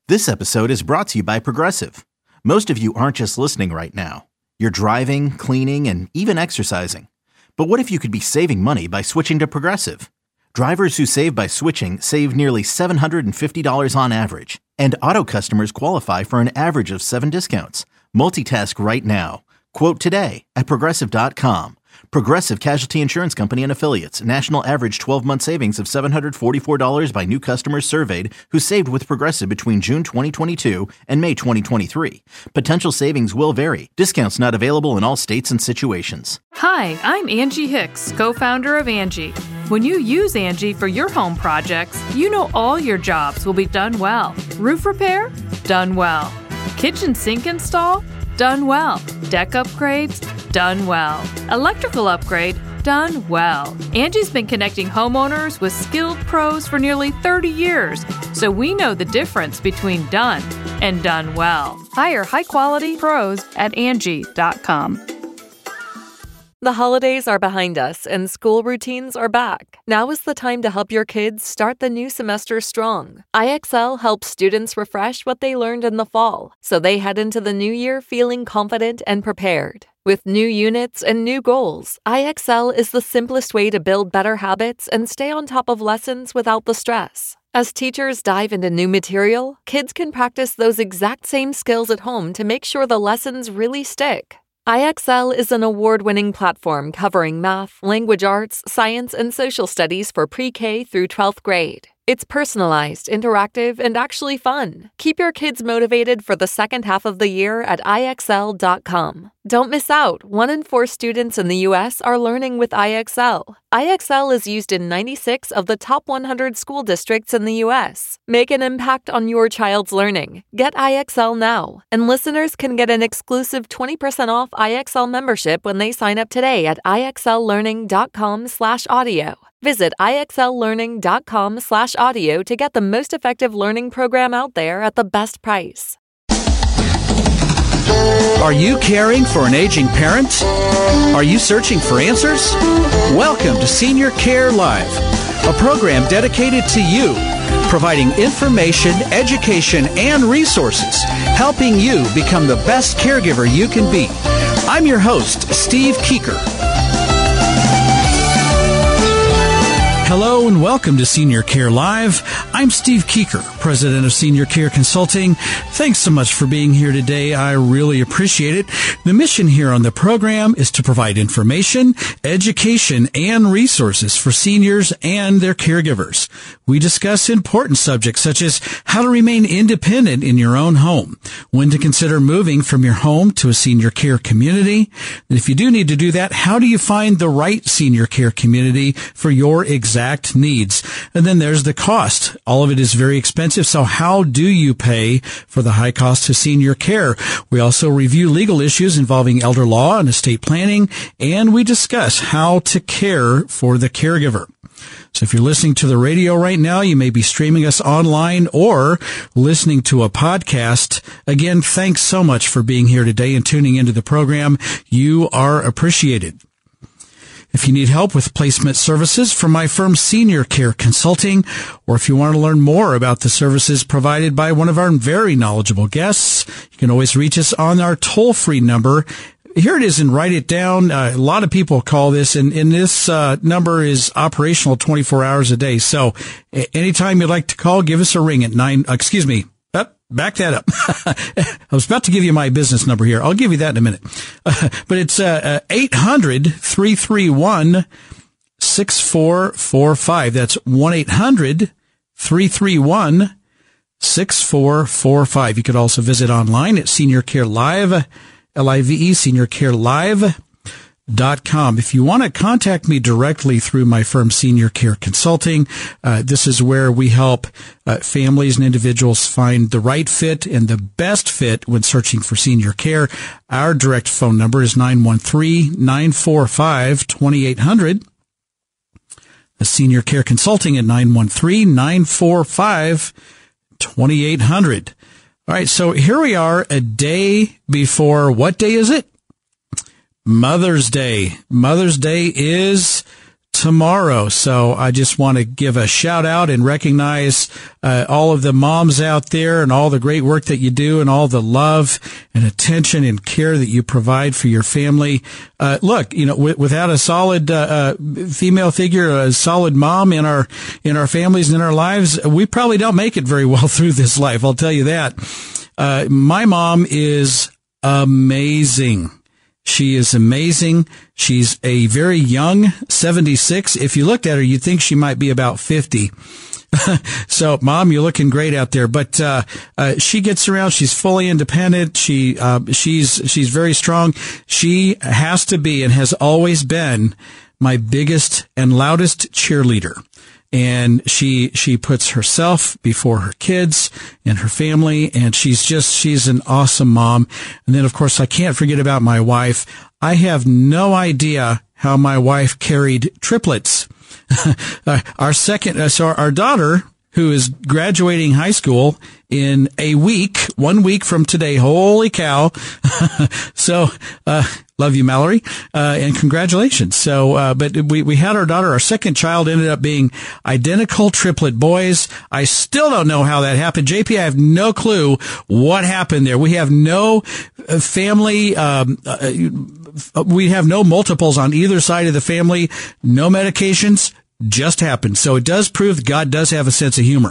This episode is brought to you by Progressive. Most of you aren't just listening right now. You're driving, cleaning, and even exercising. But what if you could be saving money by switching to Progressive? Drivers who save by switching save nearly $750 on average. And auto customers qualify for an average of 7 discounts. Multitask right now. Quote today at Progressive.com. Progressive Casualty Insurance Company and Affiliates. National average 12-month savings of $744 by new customers surveyed who saved with Progressive between June 2022 and May 2023. Potential savings will vary. Discounts not available in all states and situations. Hi, I'm Angie Hicks, co-founder of Angie. When you use Angie for your home projects, you know all your jobs will be done well. Roof repair? Done well. Kitchen sink install? Done well. Deck upgrades? Done well. Electrical upgrade? Done well. Angie's been connecting homeowners with skilled pros for nearly 30 years, so we know the difference between done and done well. Hire high-quality pros at Angie.com. The holidays are behind us and school routines are back. Now is the time to help your kids start the new semester strong. IXL helps students refresh what they learned in the fall, so they head into the new year feeling confident and prepared. With new units and new goals, IXL is the simplest way to build better habits and stay on top of lessons without the stress. As teachers dive into new material, kids can practice those exact same skills at home to make sure the lessons really stick. IXL is an award-winning platform covering math, language arts, science, and social studies for pre-K through 12th grade. It's personalized, interactive, and actually fun. Keep your kids motivated for the second half of the year at IXL.com. Don't miss out. 1 in 4 students in the U.S. are learning with IXL. IXL is used in 96 of the top 100 school districts in the U.S. Make an impact on your child's learning. Get IXL now. And listeners can get an exclusive 20% off IXL membership when they sign up today at IXLlearning.com/audio. Visit IXLlearning.com/audio to get the most effective learning program out there at the best price. Are you caring for an aging parent? Are you searching for answers? Welcome to Senior Care Live, a program dedicated to you, providing information, education, and resources, helping you become the best caregiver you can be. I'm your host, Steve Keeker. Hello and welcome to Senior Care Live. I'm Steve Keeker, president of Senior Care Consulting. Thanks so much for being here today. I really appreciate it. The mission here on the program is to provide information, education, and resources for seniors and their caregivers. We discuss important subjects such as how to remain independent in your own home, when to consider moving from your home to a senior care community, and if you do need to do that, how do you find the right senior care community for your exact needs? And then there's the cost. All of it is very expensive, so how do you pay for the high cost of senior care? We also review legal issues involving elder law and estate planning, and we discuss how to care for the caregiver. So if you're listening to the radio right now, you may be streaming us online or listening to a podcast. Again, thanks so much for being here today and tuning into the program. You are appreciated. If you need help with placement services from my firm Senior Care Consulting, or if you want to learn more about the services provided by one of our very knowledgeable guests, you can always reach us on our toll-free number. Here it is, and write it down. A lot of people call this, and this number is operational 24 hours a day. So anytime you'd like to call, give us a ring at back that up. I was about to give you my business number here. I'll give you that in a minute. But it's 800-331-6445. That's 1-800-331-6445. You could also visit online at Senior Care Live, L-I-V-E, SeniorCareLive.com. If you want to contact me directly through my firm Senior Care Consulting, this is where we help families and individuals find the right fit and the best fit when searching for senior care. Our direct phone number is 913-945-2800. The Senior Care Consulting at 913-945-2800. All right, so here we are a day before, what day is it? Mother's Day. Mother's Day is tomorrow. So I just want to give a shout out and recognize all of the moms out there and all the great work that you do and all the love and attention and care that you provide for your family. Look, without a solid female figure, a solid mom in our families and in our lives, we probably don't make it very well through this life. I'll tell you that. My mom is amazing. She is amazing. She's a very young 76. If you looked at her, you'd think she might be about 50. So, Mom, you're looking great out there. But she gets around. She's fully independent. She's very strong. She has to be and has always been my biggest and loudest cheerleader. And she puts herself before her kids and her family, and she's an awesome mom. And then, of course, I can't forget about my wife. I have no idea how my wife carried triplets. Our daughter, who is graduating high school in a week, 1 week from today. Holy cow. So, love you, Mallory, and congratulations. So, but we had our daughter, our second child ended up being identical triplet boys. I still don't know how that happened. JP, I have no clue what happened there. We have no family, we have no multiples on either side of the family, no medications. Just happened. So it does prove God does have a sense of humor.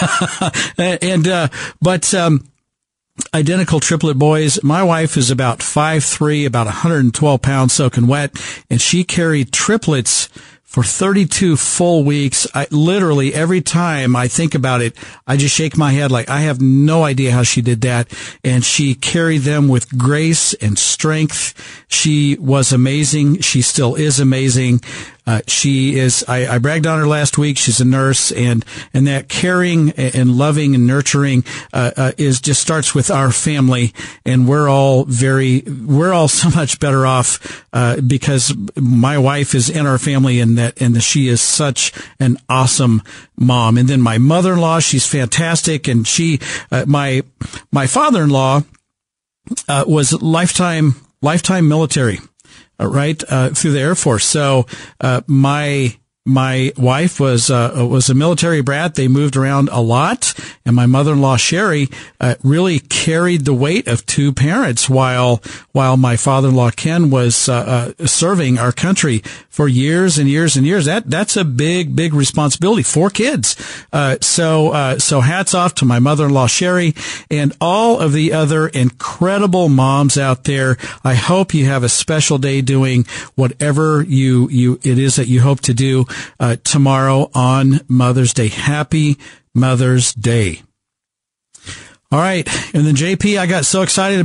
But identical triplet boys. My wife is about 5'3", about 112 pounds soaking wet, and she carried triplets for 32 full weeks. Literally every time I think about it, I just shake my head like I have no idea how she did that. And she carried them with grace and strength. She was amazing. She still is amazing. I bragged on her last week. She's a nurse, and that caring and loving and nurturing, just starts with our family, and we're all so much better off, because my wife is in our family and that she is such an awesome mom. And then my mother-in-law, she's fantastic. And my father-in-law, was lifetime military. Right, through the Air Force. So, my wife was a military brat. They moved around a lot, and my mother-in-law, Sherry, really carried the weight of two parents while my father-in-law, Ken, was, serving our country for years and years and years. That's a big responsibility. 4 kids. So hats off to my mother-in-law, Sherry, and all of the other incredible moms out there. I hope you have a special day doing whatever it is that you hope to do, tomorrow on Mother's Day. Happy Mother's Day. All right. And then JP, I got so excited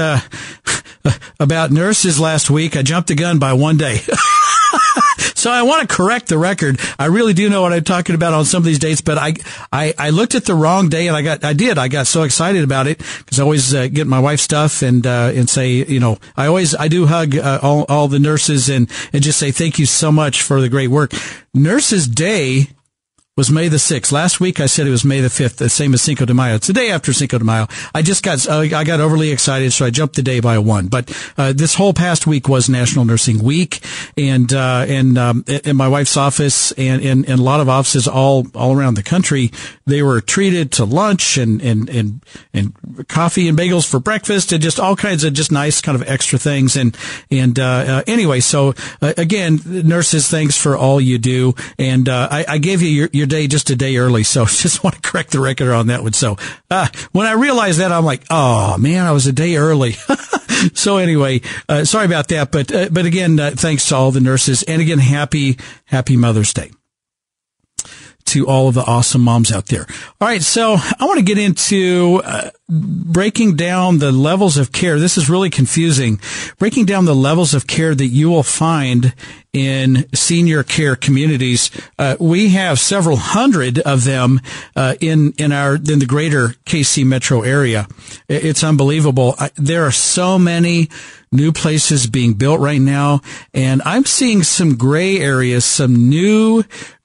about nurses last week. I jumped the gun by 1 day. So I want to correct the record. I really do know what I'm talking about on some of these dates, but I looked at the wrong day, and I got so excited about it because I always get my wife's stuff and say, I do hug all the nurses and just say thank you so much for the great work. Nurses Day was May the 6th. Last week I said it was May the 5th, the same as Cinco de Mayo. It's the day after Cinco de Mayo. I got overly excited, so I jumped the day by 1. But this whole past week was National Nursing Week, and in my wife's office and a lot of offices all around the country, they were treated to lunch and coffee and bagels for breakfast and just all kinds of just nice kind of extra things. Anyway, so again, nurses, thanks for all you do. And I gave you your day just a day early, so just want to correct the record on that one. So when I realized that, I'm like, oh man, I was a day early. So anyway, sorry about that, but again, thanks to all the nurses, and again, happy Mother's Day to all of the awesome moms out there. All right, so I want to get into breaking down the levels of care. This is really confusing. Breaking down the levels of care that you will find in senior care communities. We have several hundred of them in the greater KC metro area. It's unbelievable. There are so many new places being built right now, and I'm seeing some gray areas, some new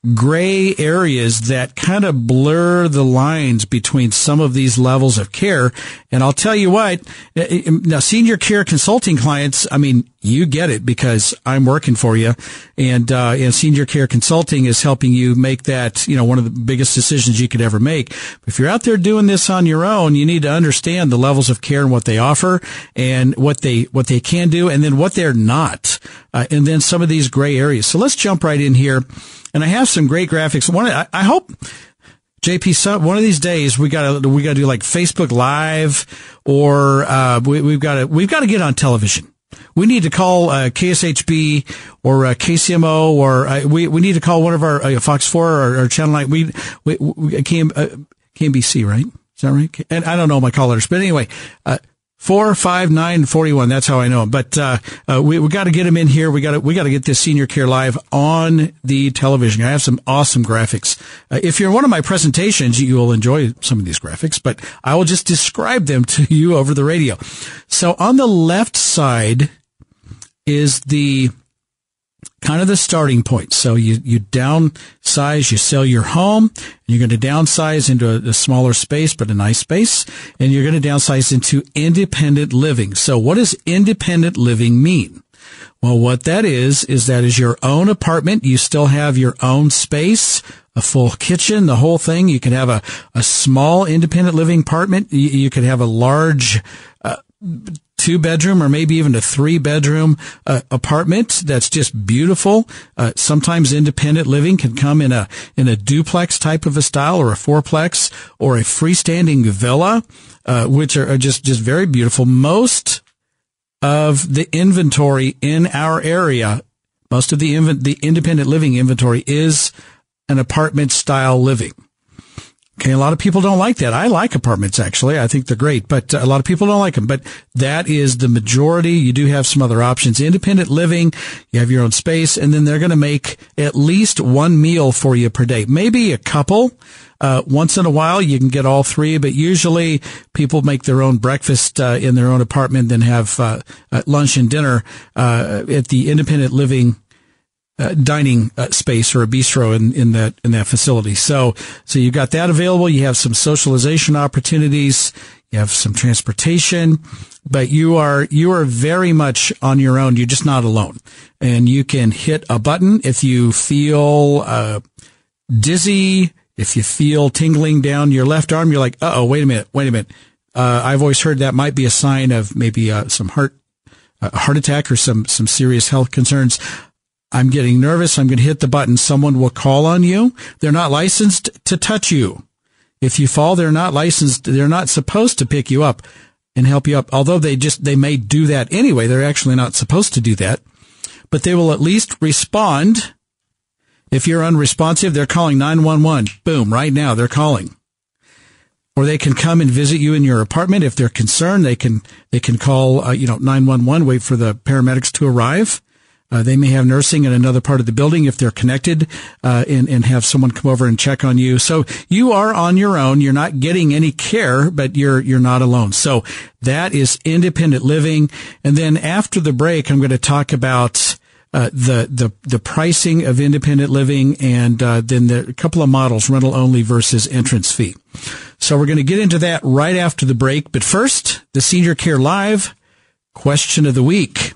gray areas that kind of blur the lines between some of these levels of care. And I'll tell you what, now senior care consulting clients, I mean, you get it because I'm working for you, and senior care consulting is helping you make that, one of the biggest decisions you could ever make. But if you're out there doing this on your own, you need to understand the levels of care and what they offer and what they can do, and then what they're not, and then some of these gray areas. So let's jump right in here. And I have some great graphics. I hope, JP, one of these days we gotta do like Facebook Live, or we've got to get on television. We need to call KSHB or KCMO, or we need to call one of our Fox 4 or Channel 9. We KMBC, right? Is that right? And I don't know my call letters, but anyway, 4, 5, 9, 41. That's how I know him. But we got to get him in here. We got to get this Senior Care Live on the television. I have some awesome graphics. If you're in one of my presentations, you will enjoy some of these graphics, but I will just describe them to you over the radio. So on the left side is the kind of the starting point. So you downsize, you sell your home, and you're going to downsize into a smaller space, but a nice space, and you're going to downsize into independent living. So what does independent living mean? Well, what that is your own apartment. You still have your own space, a full kitchen, the whole thing. You can have a small independent living apartment. You could have a large 2-bedroom or maybe even a 3-bedroom apartment that's just beautiful. Sometimes independent living can come in a duplex type of a style, or a fourplex, or a freestanding villa, which are just very beautiful. Most of the inventory in our area, most of the independent living inventory is an apartment style living. Okay, a lot of people don't like that. I like apartments, actually. I think they're great, but a lot of people don't like them. But that is the majority. You do have some other options. Independent living, you have your own space, and then they're going to make at least one meal for you per day. Maybe a couple. Once in a while, you can get all three, but usually people make their own breakfast in their own apartment, then have lunch and dinner at the independent living dining space, or a bistro in that facility. So you got that available. You have some socialization opportunities. You have some transportation, but you are very much on your own. You're just not alone, and you can hit a button if you feel dizzy, if you feel tingling down your left arm. You're like, wait a minute. I've always heard that might be a sign of maybe some heart attack or some serious health concerns. I'm getting nervous. I'm going to hit the button. Someone will call on you. They're not licensed to touch you. If you fall, they're not licensed. They're not supposed to pick you up and help you up. Although they may do that anyway. They're actually not supposed to do that, but they will at least respond. If you're unresponsive, they're calling 911. Boom. Right now they're calling. Or they can come and visit you in your apartment. If they're concerned, they can call, 911, wait for the paramedics to arrive. They may have nursing in another part of the building if they're connected, and have someone come over and check on you. So you are on your own. You're not getting any care, but you're not alone. So that is independent living. And then after the break, I'm going to talk about the pricing of independent living, and then a couple of models, rental only versus entrance fee. So we're going to get into that right after the break. But first, the Senior Care Live question of the week.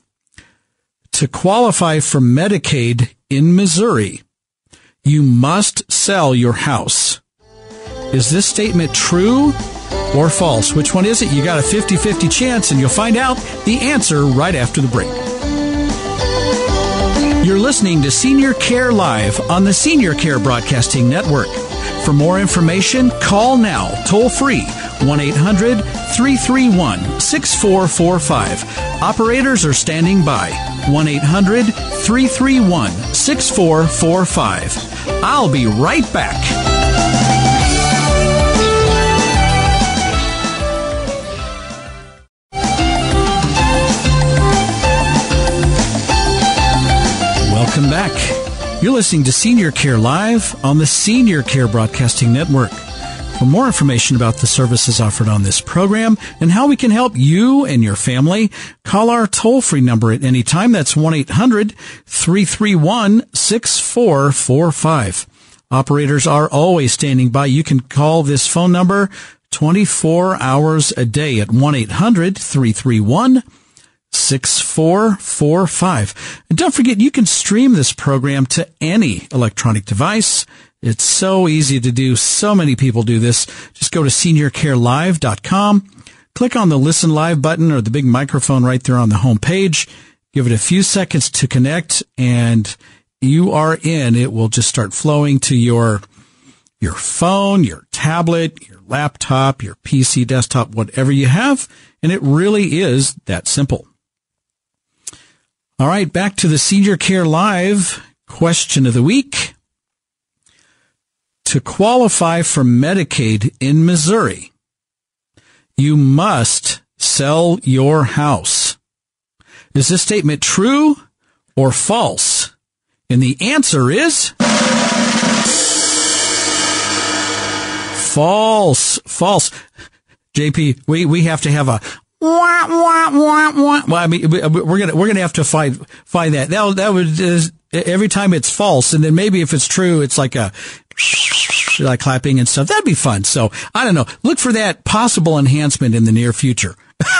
To qualify for Medicaid in Missouri, you must sell your house. Is this statement true or false? Which one is it? You got a 50-50 chance, and you'll find out the answer right after the break. You're listening to Senior Care Live on the Senior Care Broadcasting Network. For more information, call now, toll free, 1-800-331-6445. Operators are standing by. 1-800-331-6445. I'll be right back. Welcome back. You're listening to Senior Care Live on the Senior Care Broadcasting Network. For more information about the services offered on this program and how we can help you and your family, call our toll-free number at any time. That's 1-800-331-6445. Operators are always standing by. You can call this phone number 24 hours a day at 1-800-331-6445. And don't forget, you can stream this program to any electronic device. It's so easy to do. So many people do this. Just go to seniorcarelive.com. Click on the Listen Live button or the big microphone right there on the home page. Give it a few seconds to connect, and you are in. It will just start flowing to your phone, your tablet, your laptop, your PC, desktop, whatever you have, and it really is that simple. All right, back to the Senior Care Live question of the week. To qualify for Medicaid in Missouri, you must sell your house. Is this statement true or false? And the answer is false. False. JP, we have to have a wah, wah, wah, wah. Well, I mean, we're gonna have to find that. That would every time it's false, and then maybe if it's true, it's like a like clapping and stuff. That'd be fun. So I don't know. Look for that possible enhancement in the near future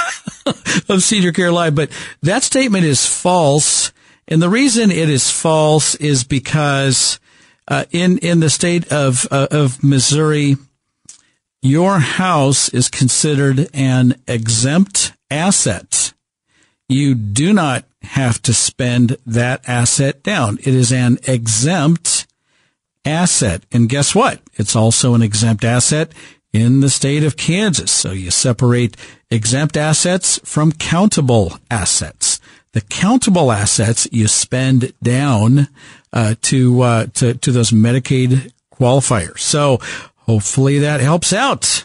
of Senior Care Live. But that statement is false, and the reason it is false is because in the state of Missouri, your house is considered an exempt asset. You do not have to spend that asset down. It is an exempt asset. And guess what? It's also an exempt asset in the state of Kansas. So you separate exempt assets from countable assets. The countable assets you spend down to those Medicaid qualifiers. So hopefully that helps out.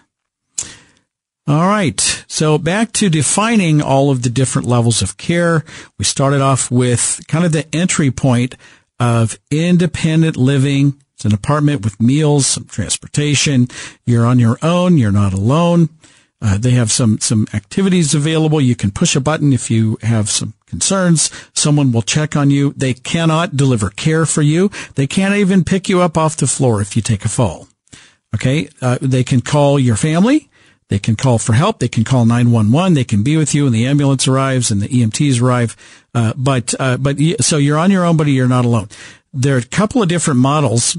All right. So back to defining all of the different levels of care. We started off with kind of the entry point of independent living. It's an apartment with meals, some transportation. You're on your own. You're not alone. They have some activities available. You can push a button if you have some concerns. Someone will check on you. They cannot deliver care for you. They can't even pick you up off the floor if you take a fall. Okay. They can call your family. They can call for help. They can call 911. They can be with you when the ambulance arrives and the EMTs arrive. So you're on your own, but you're not alone. There are a couple of different models,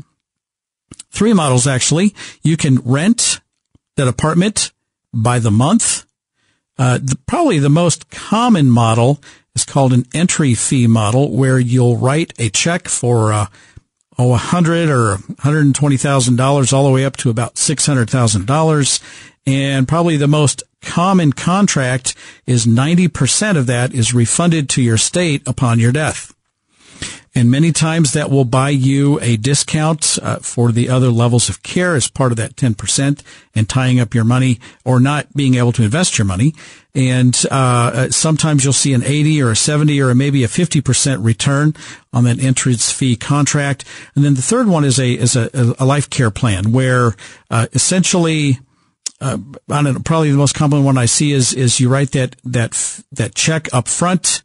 3 models actually. You can rent that apartment by the month. Probably the most common model is called an entry fee model, where you'll write a check for $100,000 or $120,000 all the way up to about $600,000. And probably the most common contract is 90% of that is refunded to your state upon your death. And many times that will buy you a discount for the other levels of care as part of that 10% and tying up your money or not being able to invest your money. And sometimes you'll see an 80 or a 70 or maybe a 50% return on that entrance fee contract. And then the third one is a life care plan where essentially I don't know, probably the most common one I see is you write that check up front,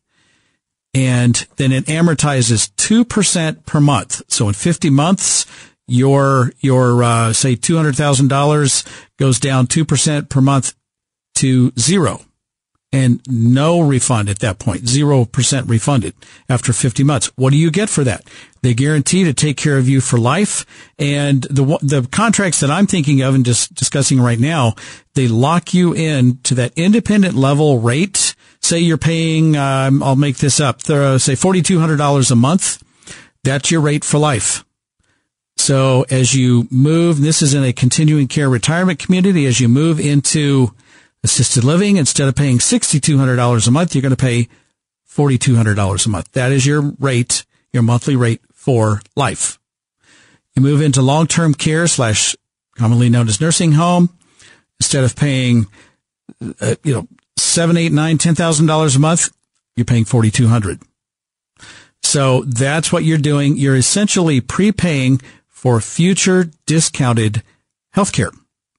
and then it amortizes 2% per month. So in 50 months, your say $200,000 goes down 2% per month to zero, and no refund at that point. 0% refunded after 50 months. What do you get for that? They guarantee to take care of you for life. And the contracts that I'm thinking of and just discussing right now, they lock you in to that independent level rate. Say you're paying, I'll make this up, say $4,200 a month. That's your rate for life. So as you move, this is in a continuing care retirement community, as you move into assisted living, instead of paying $6,200 a month, you're going to pay $4,200 a month. That is your rate, your monthly rate for life. You move into long-term care / commonly known as nursing home. Instead of paying, $7,000, $8,000, $9,000, $10,000 a month, you're paying $4,200. So that's what you're doing. You're essentially prepaying for future discounted health care.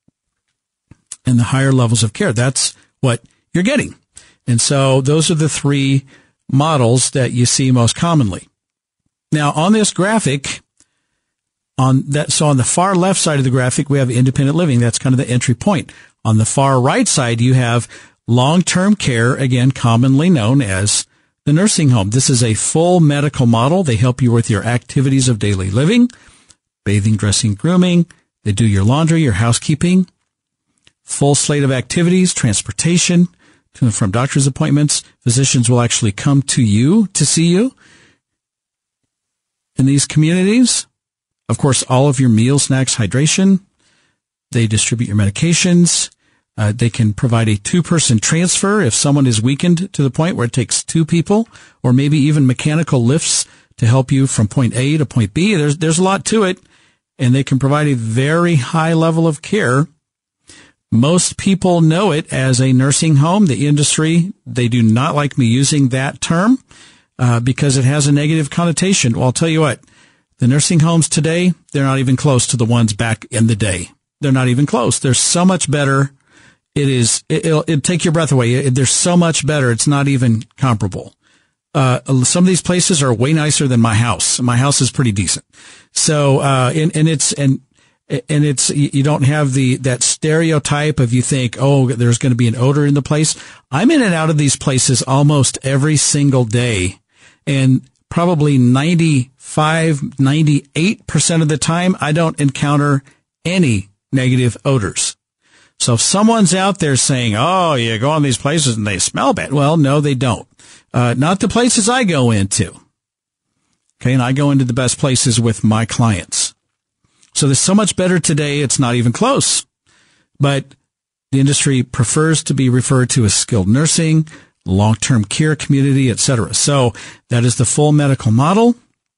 And the higher levels of care, that's what you're getting. And so those are the 3 models that you see most commonly. Now, on this graphic, on the far left side of the graphic, we have independent living. That's kind of the entry point. On the far right side, you have long-term care, again, commonly known as the nursing home. This is a full medical model. They help you with your activities of daily living, bathing, dressing, grooming. They do your laundry, your housekeeping, full slate of activities, transportation to and from doctor's appointments. Physicians will actually come to you to see you in these communities. Of course, all of your meals, snacks, hydration. They distribute your medications. They can provide a 2-person transfer if someone is weakened to the point where it takes 2 people, or maybe even mechanical lifts to help you from point A to point B. There's a lot to it, and they can provide a very high level of care. Most people know it as a nursing home. The industry, they do not like me using that term because it has a negative connotation. Well, I'll tell you what, the nursing homes today, they're not even close to the ones back in the day. They're not even close. They're so much better. It'll take your breath away. They're so much better. It's not even comparable. Some of these places are way nicer than my house. My house is pretty decent. So, it's, you don't have that stereotype of, you think, oh, there's going to be an odor in the place. I'm in and out of these places almost every single day. And probably 98% of the time, I don't encounter any negative odors. So if someone's out there saying, oh, you go in these places and they smell bad. Well, no, they don't. Not the places I go into. Okay. And I go into the best places with my clients. So there's so much better today. It's not even close, but the industry prefers to be referred to as skilled nursing, long-term care community, etc. So that is the full medical model.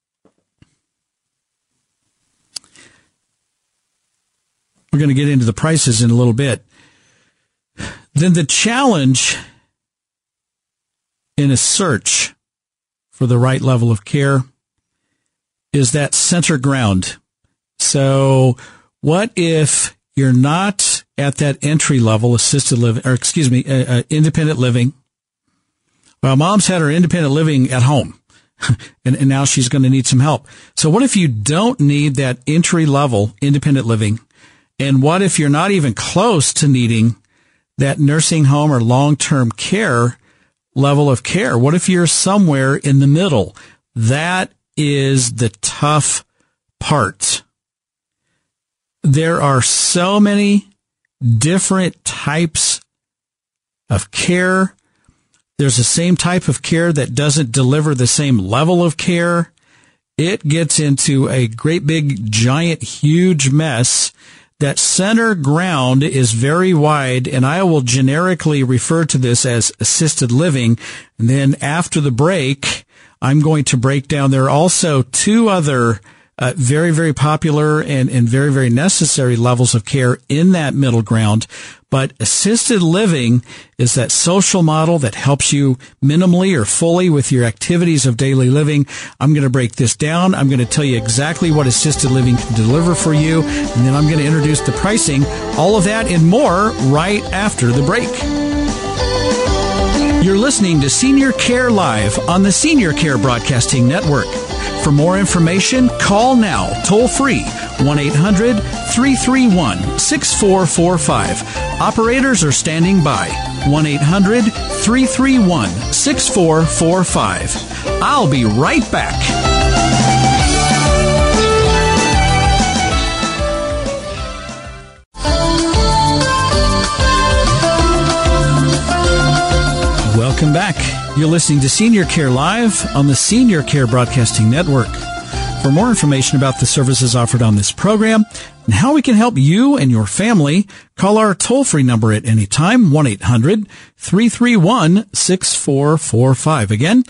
We're going to get into the prices in a little bit. Then the challenge in a search for the right level of care is that center ground. So what if you're not at that entry level assisted living, or independent living? Well, mom's had her independent living at home, and now she's going to need some help. So what if you don't need that entry level independent living? And what if you're not even close to needing that nursing home or long-term care level of care? What if you're somewhere in the middle? That is the tough part. There are so many different types of care. There's the same type of care that doesn't deliver the same level of care. It gets into a great big, giant, huge mess. That center ground is very wide, and I will generically refer to this as assisted living. And then after the break, I'm going to break down. There are also 2 other very, very popular and very, very necessary levels of care in that middle ground. But assisted living is that social model that helps you minimally or fully with your activities of daily living. I'm going to break this down. I'm going to tell you exactly what assisted living can deliver for you. And then I'm going to introduce the pricing, all of that and more right after the break. You're listening to Senior Care Live on the Senior Care Broadcasting Network. For more information, call now, toll free, 1-800-331-6445. Operators are standing by, 1-800-331-6445. I'll be right back. Welcome back. You're listening to Senior Care Live on the Senior Care Broadcasting Network. For more information about the services offered on this program and how we can help you and your family, call our toll-free number at any time, 1-800-331-6445. Again,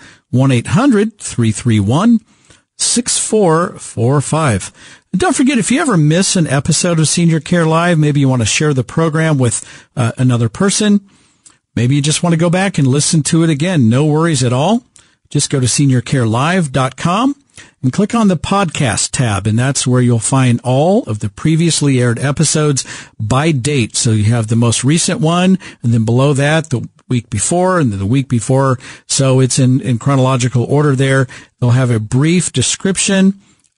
1-800-331-6445. And don't forget, if you ever miss an episode of Senior Care Live, maybe you want to share the program with another person. Maybe you just want to go back and listen to it again. No worries at all. Just go to seniorcarelive.com and click on the podcast tab, and that's where you'll find all of the previously aired episodes by date. So you have the most recent one, and then below that, the week before, and then the week before. So it's in chronological order there. They'll have a brief description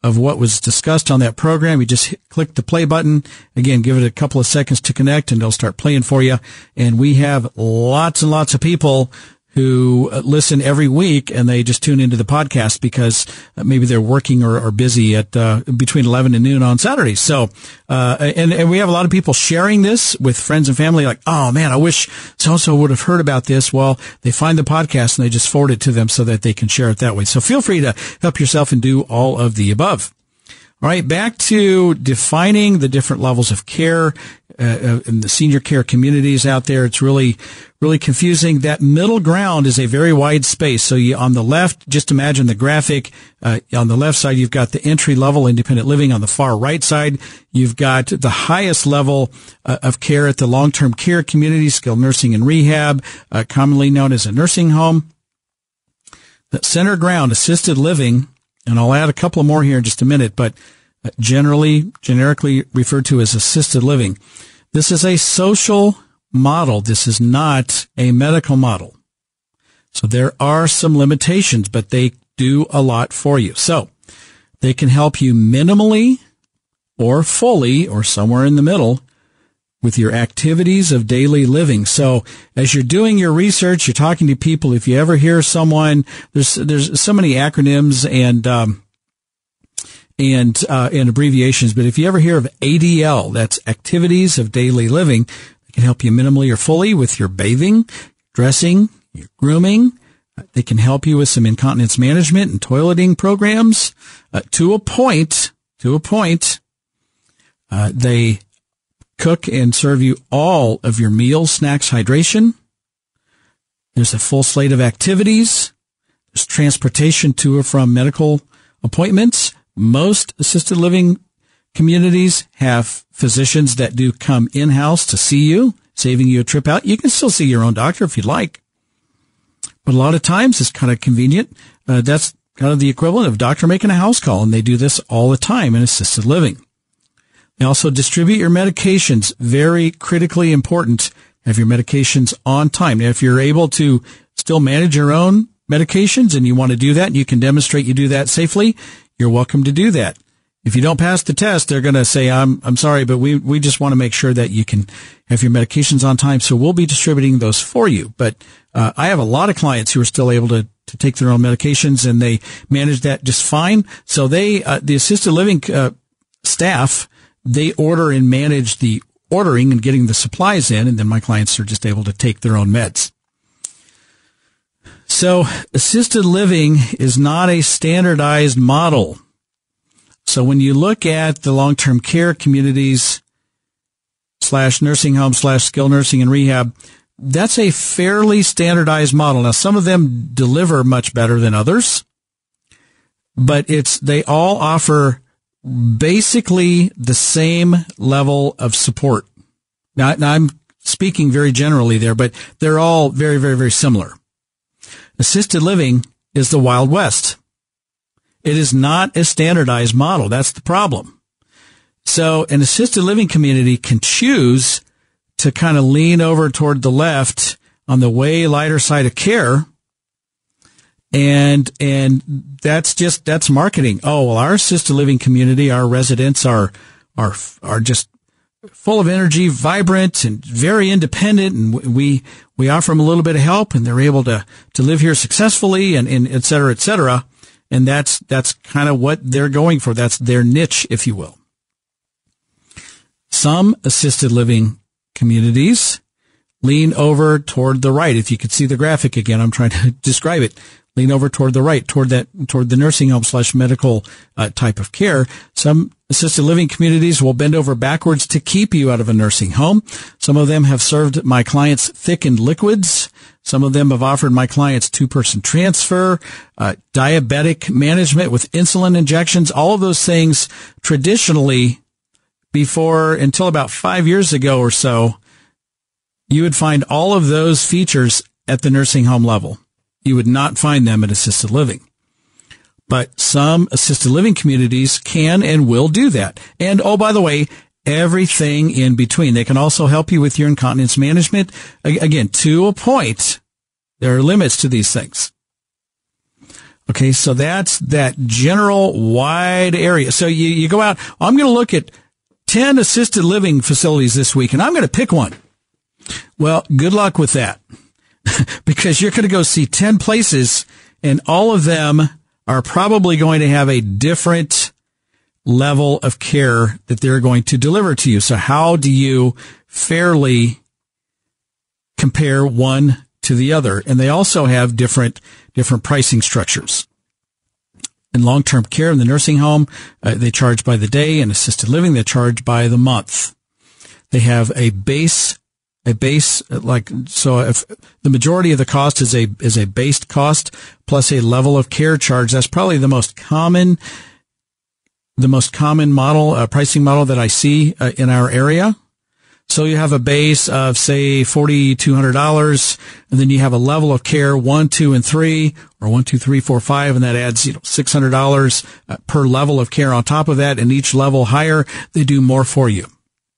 of what was discussed on that program, you just click the play button. Again, give it a couple of seconds to connect and they'll start playing for you. And we have lots and lots of people who listen every week and they just tune into the podcast because maybe they're working or busy at between 11 and noon on Saturdays. So, and we have a lot of people sharing this with friends and family like, oh man, I wish so-and-so would have heard about this. Well, they find the podcast and they just forward it to them so that they can share it that way. So feel free to help yourself and do all of the above. All right, back to defining the different levels of care in the senior care communities out there. It's really confusing. That middle ground is a very wide space. So on the left, just imagine the graphic. On the left side, you've got the entry-level independent living. On the far right side, you've got the highest level of care at the long-term care community, skilled nursing and rehab, commonly known as a nursing home. The center ground, assisted living, and I'll add a couple more here in just a minute, but generically referred to as assisted living. This is a social model. This is not a medical model. So there are some limitations, but they do a lot for you. So they can help you minimally or fully or somewhere in the middle with your activities of daily living. So as you're doing your research, you're talking to people, if you ever hear someone, there's so many acronyms and abbreviations, but if you ever hear of ADL, that's activities of daily living, it can help you minimally or fully with your bathing, dressing, your grooming. They can help you with some incontinence management and toileting programs, to a point. They cook and serve you all of your meals, snacks, hydration. There's a full slate of activities. There's transportation to or from medical appointments. Most assisted living communities have physicians that do come in-house to see you, saving you a trip out. You can still see your own doctor if you'd like. But a lot of times it's kind of convenient. That's kind of the equivalent of doctor making a house call, and they do this all the time in assisted living. They also distribute your medications. Very critically important. Have your medications on time. Now, if you're able to still manage your own medications and you want to do that, and you can demonstrate you do that safely, you're welcome to do that. If you don't pass the test, they're going to say, I'm sorry, but we just want to make sure that you can have your medications on time. So we'll be distributing those for you. But, I have a lot of clients who are still able to take their own medications and they manage that just fine. So the assisted living, staff, they order and manage the ordering and getting the supplies in. And then my clients are just able to take their own meds. So assisted living is not a standardized model. So when you look at the long-term care communities / nursing homes / skilled nursing and rehab, that's a fairly standardized model. Now, some of them deliver much better than others, but they all offer basically the same level of support. Now I'm speaking very generally there, but they're all very, very, very similar. Assisted living is the Wild West. It is not a standardized model. That's the problem. So an assisted living community can choose to kind of lean over toward the left on the way lighter side of care. And that's marketing. Oh, well, our assisted living community, our residents are just full of energy, vibrant, and very independent, and we offer them a little bit of help, and they're able to live here successfully, and et cetera, et cetera. And that's kind of what they're going for. That's their niche, if you will. Some assisted living communities lean over toward the right. If you could see the graphic again, I'm trying to describe it. Lean over toward the right, toward the nursing home / medical type of care. Some assisted living communities will bend over backwards to keep you out of a nursing home. Some of them have served my clients thickened liquids. Some of them have offered my clients 2-person transfer, diabetic management with insulin injections. All of those things traditionally, until about 5 years ago or so, you would find all of those features at the nursing home level. You would not find them at assisted living. But some assisted living communities can and will do that. And, oh, by the way, everything in between. They can also help you with your incontinence management. Again, to a point, there are limits to these things. Okay, so that's that general wide area. So you go out, I'm going to look at 10 assisted living facilities this week, and I'm going to pick one. Well, good luck with that, because you're going to go see 10 places, and all of them are probably going to have a different level of care that they're going to deliver to you. So how do you fairly compare one to the other? And they also have different pricing structures. In long-term care, in the nursing home, they charge by the day. In assisted living, they charge by the month. They have a base, so if the majority of the cost is a base cost plus a level of care charge. That's probably the most common model, pricing model that I see in our area. So you have a base of, say, $4,200, and then you have a level of care 1, 2, and 3, or 1, 2, 3, 4, 5, and that adds, $600 per level of care on top of that. And each level higher, they do more for you.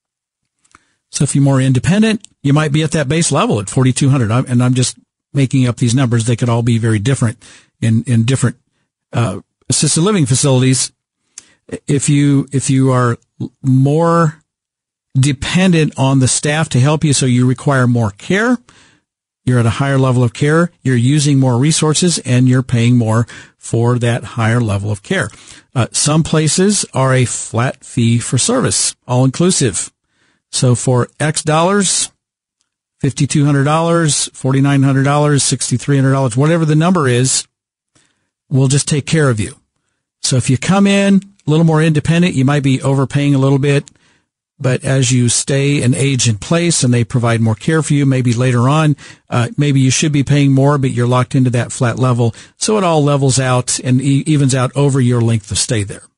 So if you're more independent, you might be at that base level at $4,200. And I'm just making up these numbers. They could all be very different in different assisted living facilities. If you are more dependent on the staff to help you, so you require more care, you're at a higher level of care, you're using more resources, and you're paying more for that higher level of care. Some places are a flat fee for service, all inclusive. So for X dollars, $5,200, $4,900, $6,300, whatever the number is, we'll just take care of you. So if you come in a little more independent, you might be overpaying a little bit. But as you stay and age in place and they provide more care for you, maybe later on, maybe you should be paying more, but you're locked into that flat level. So it all levels out and evens out over your length of stay there.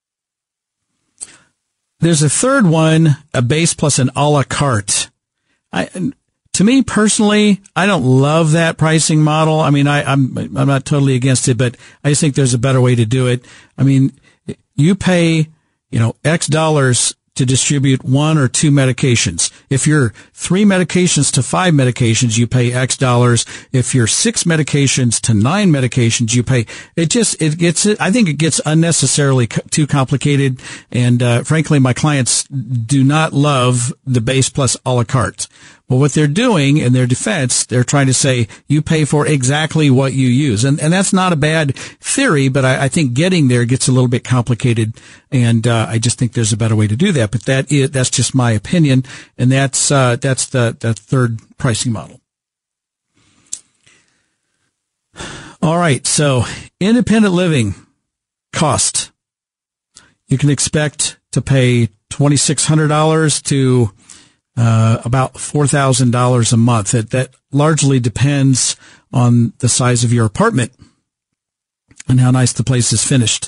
There's a third one, a base plus an a la carte. To me personally, I don't love that pricing model. I mean, I'm not totally against it, but I just think there's a better way to do it. I mean, you pay, X dollars to distribute 1 or 2 medications. If you're 3 medications to 5 medications, you pay X dollars. If you're 6 medications to 9 medications, you pay. I think it gets unnecessarily too complicated. And, frankly, my clients do not love the base plus a la carte. Well, what they're doing in their defense, they're trying to say you pay for exactly what you use. And that's not a bad theory, but I think getting there gets a little bit complicated. And, I just think there's a better way to do that. But that's just my opinion. And that's the third pricing model. All right. So independent living cost. You can expect to pay $2,600 to about $4,000 a month. That largely depends on the size of your apartment and how nice the place is finished.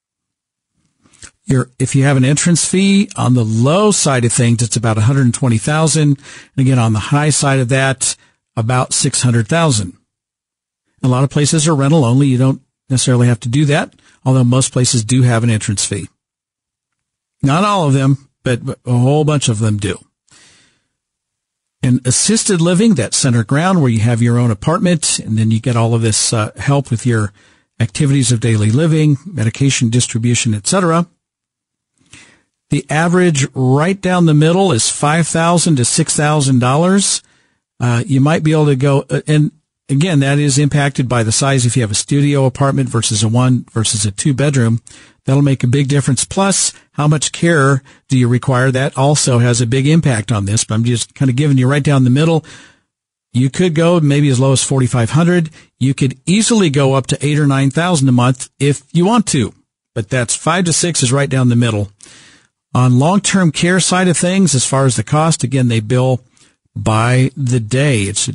If you have an entrance fee on the low side of things, it's about $120,000. And again, on the high side of that, about $600,000. A lot of places are rental only. You don't necessarily have to do that, although most places do have an entrance fee. Not all of them, but a whole bunch of them do. In assisted living, that center ground where you have your own apartment, and then you get all of this help with your activities of daily living, medication distribution, etc. The average right down the middle is $5,000 to $6,000. You might be able to go, and again, that is impacted by the size. If you have a studio apartment versus a 1 versus a 2 bedroom, that'll make a big difference. Plus, how much care do you require? That also has a big impact on this, but I'm just kind of giving you right down the middle. You could go maybe as low as $4,500. You could easily go up to $8,000 or $9,000 a month if you want to, but that's 5 to 6 is right down the middle. On long-term care side of things, as far as the cost, again, they bill by the day. It's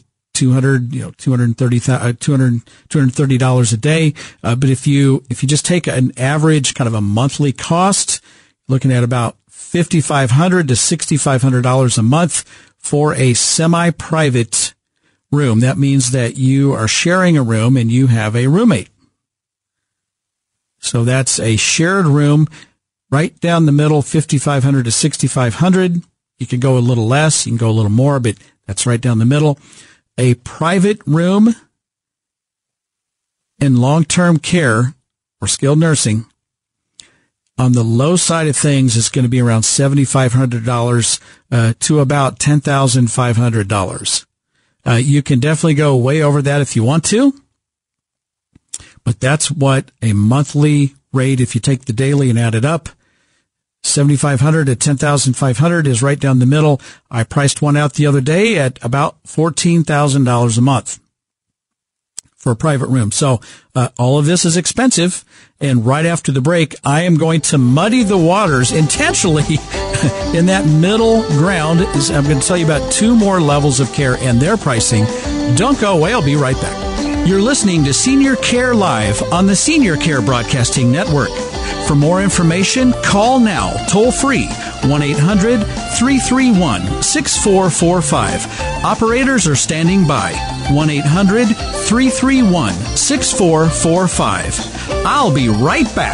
$230 a day. But if you just take an average kind of a monthly cost, looking at about $5,500 to $6,500 a month for a semi-private room. That means that you are sharing a room and you have a roommate. So that's a shared room right down the middle, $5,500 to $6,500. You can go a little less, you can go a little more, but that's right down the middle. A private room in long-term care or skilled nursing, on the low side of things, is going to be around $7,500 to about $10,500. You can definitely go way over that if you want to, but that's what a monthly rate, if you take the daily and add it up, $7,500 to $10,500 is right down the middle. I priced one out the other day at about $14,000 a month for a private room. So all of this is expensive. And right after the break, I am going to muddy the waters intentionally in that middle ground. I'm going to tell you about 2 more levels of care and their pricing. Don't go away. I'll be right back. You're listening to Senior Care Live on the Senior Care Broadcasting Network. For more information, call now, toll free, 1-800-331-6445. Operators are standing by, 1-800-331-6445. I'll be right back.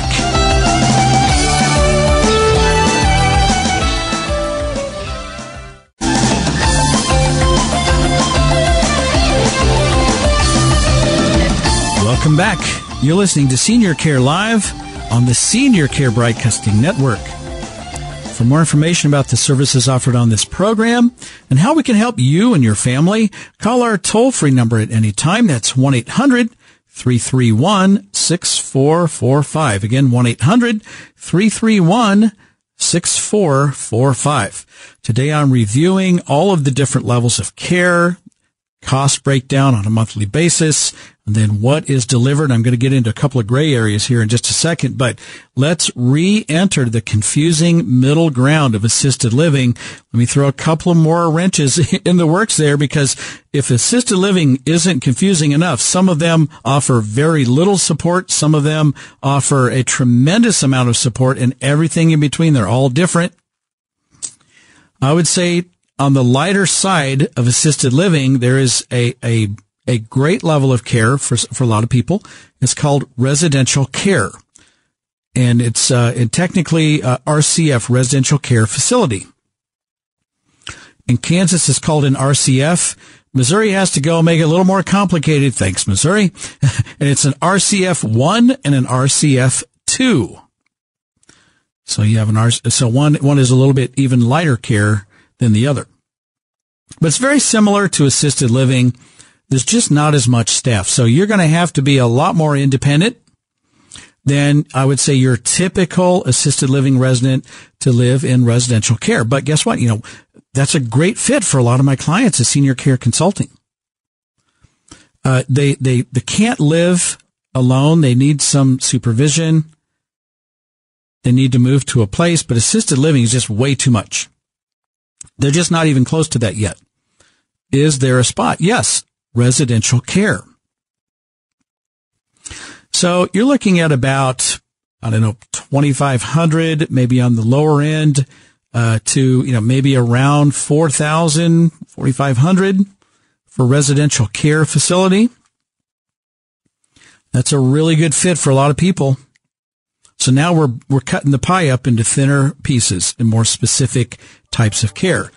Welcome back. You're listening to Senior Care Live on the Senior Care Broadcasting Network. For more information about the services offered on this program and how we can help you and your family, call our toll-free number at any time. That's 1-800-331-6445. Again, 1-800-331-6445. Today I'm reviewing all of the different levels of care, cost breakdown on a monthly basis, and then what is delivered. I'm going to get into a couple of gray areas here in just a second, but let's re-enter the confusing middle ground of assisted living. Let me throw a couple of more wrenches in the works there, because if assisted living isn't confusing enough, some of them offer very little support. Some of them offer a tremendous amount of support, and everything in between. They're all different. I would say on the lighter side of assisted living, there is a great level of care for a lot of people. It's called residential care. And it's technically RCF, residential care facility. In Kansas, it's called an RCF. Missouri has to go make it a little more complicated. Thanks, Missouri. And it's an RCF 1 and an RCF 2. So you have one is a little bit even lighter care than the other. But it's very similar to assisted living. There's just not as much staff. So you're going to have to be a lot more independent than, I would say, your typical assisted living resident to live in residential care. But guess what? That's a great fit for a lot of my clients as senior care consulting. They can't live alone. They need some supervision. They need to move to a place, but assisted living is just way too much. They're just not even close to that yet. Is there a spot? Yes. Residential care. So you're looking at about, $2,500, maybe on the lower end, to, maybe around $4,000, $4,500 for residential care facility. That's a really good fit for a lot of people. So now we're cutting the pie up into thinner pieces and more specific types of care.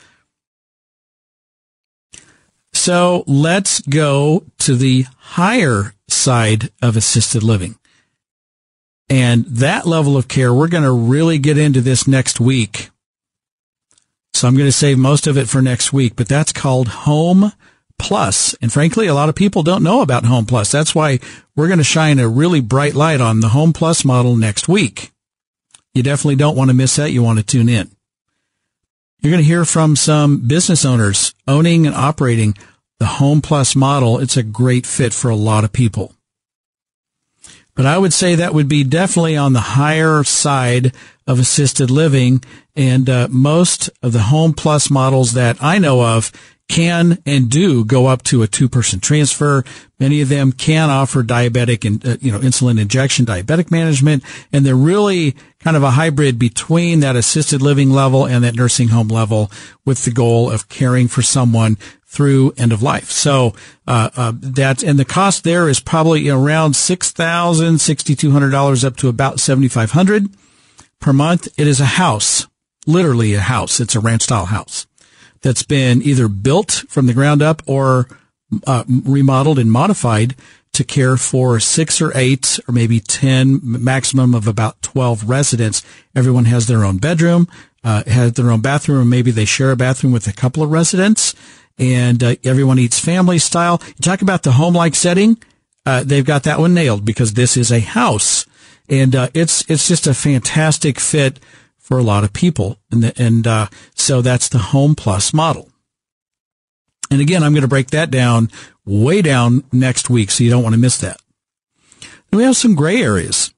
So let's go to the higher side of assisted living. And that level of care, we're going to really get into this next week. So I'm going to save most of it for next week, but that's called Home Plus. And frankly, a lot of people don't know about Home Plus. That's why we're going to shine a really bright light on the Home Plus model next week. You definitely don't want to miss that. You want to tune in. You're going to hear from some business owners owning and operating the Home Plus model. It's a great fit for a lot of people. But I would say that would be definitely on the higher side of assisted living. And most of the Home Plus models that I know of can and do go up to a 2-person transfer. Many of them can offer diabetic and, insulin injection, diabetic management. And they're really kind of a hybrid between that assisted living level and that nursing home level, with the goal of caring for someone through end of life. So, and the cost there is probably around $6,000, $6,200 up to about $7,500 per month. It is a house, literally a house. It's a ranch style house that's been either built from the ground up or remodeled and modified to care for 6 or 8 or maybe 10, maximum of about 12 residents. Everyone has their own bedroom, has their own bathroom, or maybe they share a bathroom with a couple of residents, and everyone eats family style. You talk about the home-like setting, they've got that one nailed because this is a house, and it's just a fantastic fit for a lot of people, and so that's the Home Plus model. And again, I'm going to break that down way down next week, so you don't want to miss that. And we have some gray areas.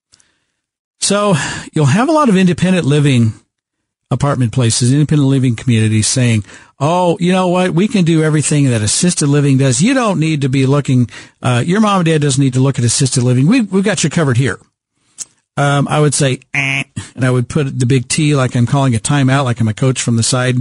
So you'll have a lot of independent living apartment places, independent living communities saying, oh, you know what, we can do everything that assisted living does. You don't need to be looking, your mom and dad doesn't need to look at assisted living. We've got you covered here. I would say, and I would put the big T like I'm calling a timeout, like I'm a coach from the side.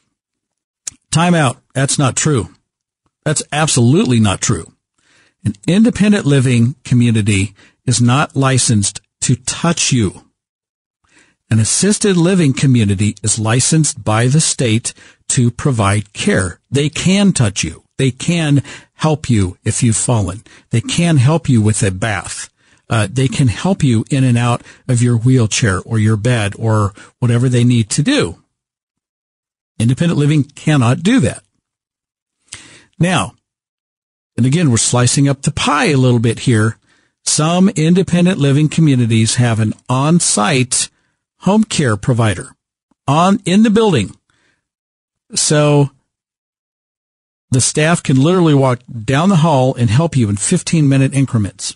Timeout. That's not true. That's absolutely not true. An independent living community is not licensed to touch you. An assisted living community is licensed by the state to provide care. They can touch you. They can help you if you've fallen. They can help you with a bath. They can help you in and out of your wheelchair or your bed or whatever they need to do. Independent living cannot do that. Now, and again, we're slicing up the pie a little bit here. Some independent living communities have an on-site home care provider in the building. So the staff can literally walk down the hall and help you in 15-minute increments.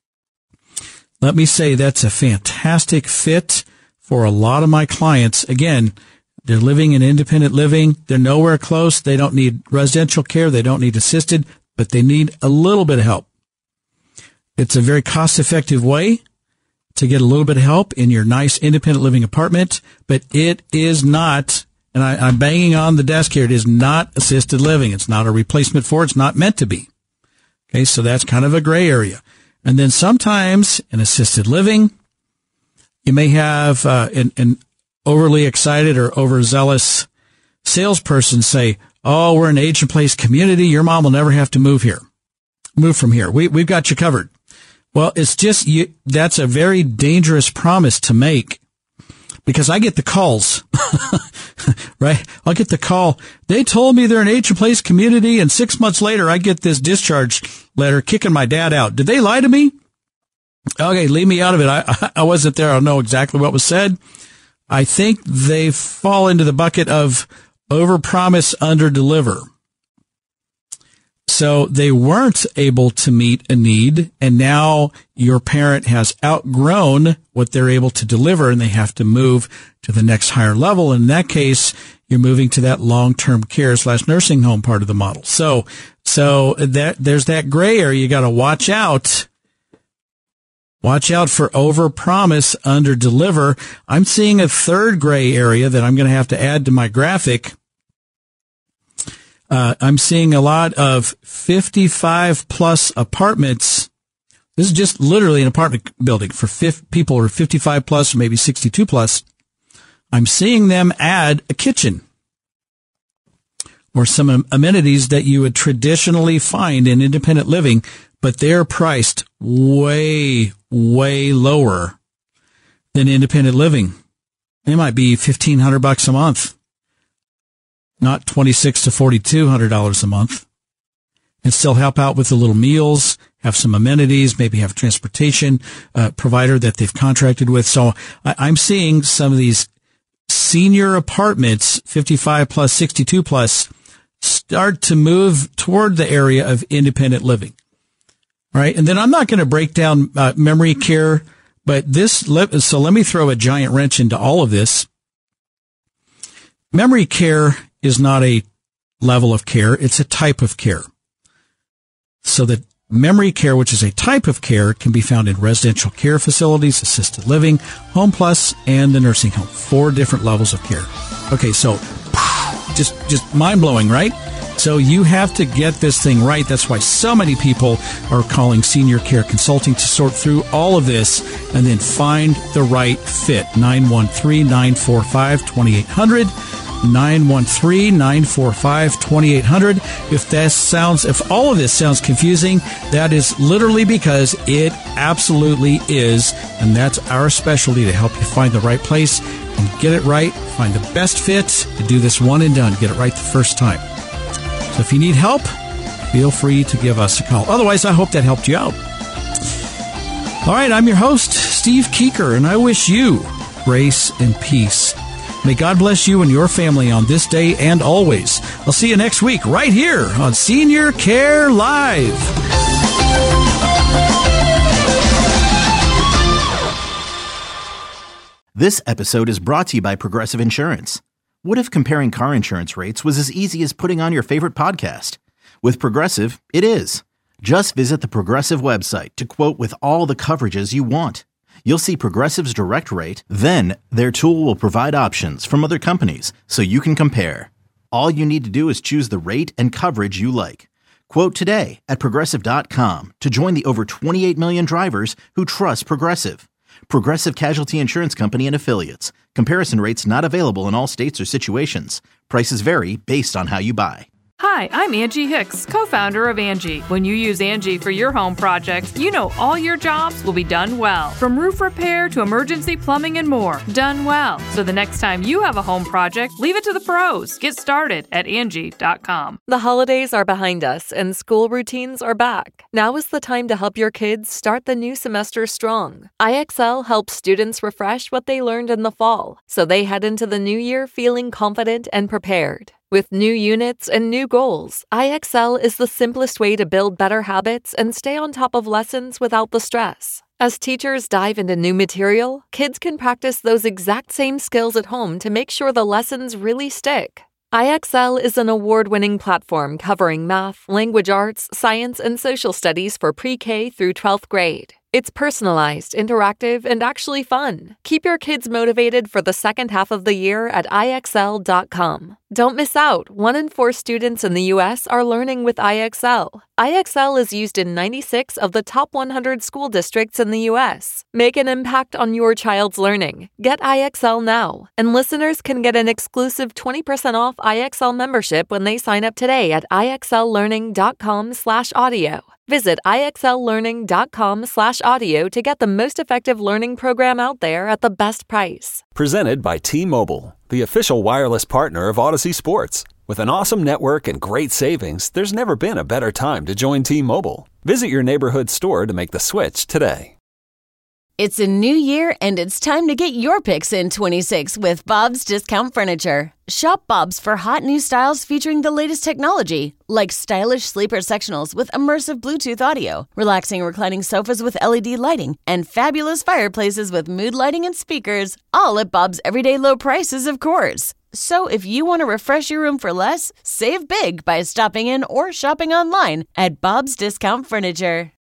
Let me say that's a fantastic fit for a lot of my clients. Again, they're living in independent living. They're nowhere close. They don't need residential care. They don't need assisted, but they need a little bit of help. It's a very cost-effective way to get a little bit of help in your nice independent living apartment, but it is not, and I'm banging on the desk here, it is not assisted living. It's not a replacement for it. It's not meant to be. Okay, so that's kind of a gray area. And then sometimes in assisted living, you may have an overly excited or overzealous salesperson say, oh, we're an age-in-place community. Your mom will never have to move from here. We've got you covered. Well, it's just, that's a very dangerous promise to make because I get the calls, right? I'll get the call. They told me they're an age-in-place community, and 6 months later, I get this discharge letter kicking my dad out. Did they lie to me? Okay, leave me out of it. I wasn't there. I don't know exactly what was said. I think they fall into the bucket of overpromise, underdeliver. So they weren't able to meet a need, and now your parent has outgrown what they're able to deliver, and they have to move to the next higher level. In that case, you're moving to that long-term care / nursing home part of the model. So that there's that gray area. You got to watch out. Watch out for overpromise, underdeliver. I'm seeing a third gray area that I'm going to have to add to my graphic. I'm seeing a lot of 55-plus apartments. This is just literally an apartment building for people who are 55-plus or maybe 62-plus. I'm seeing them add a kitchen or some amenities that you would traditionally find in independent living, but they're priced way, way lower than independent living. They might be $1,500 a month. Not $2,600 to $4,200 a month, and still help out with the little meals, have some amenities, maybe have a transportation provider that they've contracted with. So I'm seeing some of these senior apartments, 55 plus, 62 plus, start to move toward the area of independent living. All right. And then I'm not going to break down memory care, but so let me throw a giant wrench into all of this. Memory care is not a level of care. It's a type of care. So that memory care, which is a type of care, can be found in residential care facilities, assisted living, Home Plus, and the nursing home. 4 different levels of care. Okay, so just mind-blowing, right? So you have to get this thing right. That's why so many people are calling Senior Care Consulting to sort through all of this and then find the right fit. 913-945-2800. 913-945-2800. If all of this sounds confusing, that is literally because it absolutely is, and that's our specialty, to help you find the right place and get it right, find the best fit, to do this one and done, get it right the first time. So if you need help, feel free to give us a call. Otherwise, I hope that helped you out. All right, I'm your host, Steve Keeker, and I wish you grace and peace. May God bless you and your family on this day and always. I'll see you next week right here on Senior Care Live. This episode is brought to you by Progressive Insurance. What if comparing car insurance rates was as easy as putting on your favorite podcast? With Progressive, it is. Just visit the Progressive website to quote with all the coverages you want. You'll see Progressive's direct rate, then their tool will provide options from other companies so you can compare. All you need to do is choose the rate and coverage you like. Quote today at Progressive.com to join the over 28 million drivers who trust Progressive. Progressive Casualty Insurance Company and Affiliates. Comparison rates not available in all states or situations. Prices vary based on how you buy. Hi, I'm Angie Hicks, co-founder of Angie. When you use Angie for your home projects, you know all your jobs will be done well. From roof repair to emergency plumbing and more, done well. So the next time you have a home project, leave it to the pros. Get started at Angie.com. The holidays are behind us and school routines are back. Now is the time to help your kids start the new semester strong. IXL helps students refresh what they learned in the fall, so they head into the new year feeling confident and prepared. With new units and new goals, IXL is the simplest way to build better habits and stay on top of lessons without the stress. As teachers dive into new material, kids can practice those exact same skills at home to make sure the lessons really stick. IXL is an award-winning platform covering math, language arts, science, and social studies for pre-K through 12th grade. It's personalized, interactive, and actually fun. Keep your kids motivated for the second half of the year at IXL.com. Don't miss out. 1 in 4 students in the U.S. are learning with IXL. IXL is used in 96 of the top 100 school districts in the U.S. Make an impact on your child's learning. Get IXL now. And listeners can get an exclusive 20% off IXL membership when they sign up today at IXLlearning.com/audio. Visit IXLlearning.com/audio to get the most effective learning program out there at the best price. Presented by T-Mobile, the official wireless partner of Odyssey Sports. With an awesome network and great savings, there's never been a better time to join T-Mobile. Visit your neighborhood store to make the switch today. It's a new year, and it's time to get your picks in 26 with Bob's Discount Furniture. Shop Bob's for hot new styles featuring the latest technology, like stylish sleeper sectionals with immersive Bluetooth audio, relaxing reclining sofas with LED lighting, and fabulous fireplaces with mood lighting and speakers, all at Bob's everyday low prices, of course. So if you want to refresh your room for less, save big by stopping in or shopping online at Bob's Discount Furniture.